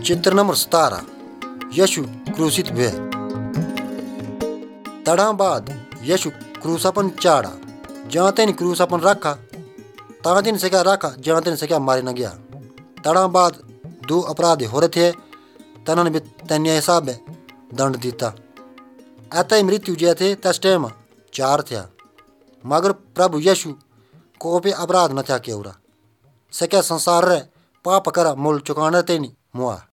चित्र नंबर 17 यीशु क्रूसित हुए। तड़ा बाद यीशु क्रूस अपन चाड़ा, जहाँ तेन क्रूस अपन रखा ता दिन से क्या रखा, जहाँ तेन से क्या मारे न गया। तड़ा बाद दो अपराधी हो रहे थे, तनन भी तन्या हिसाब में दंड दीता। ऐता ही मृत्यु जे थे तस टाइम 4 थे, मगर प्रभु यीशु को भी अपराध न था केवरा से क्या संसार रे पाप करा मूल चुकाने तेनी मुआ।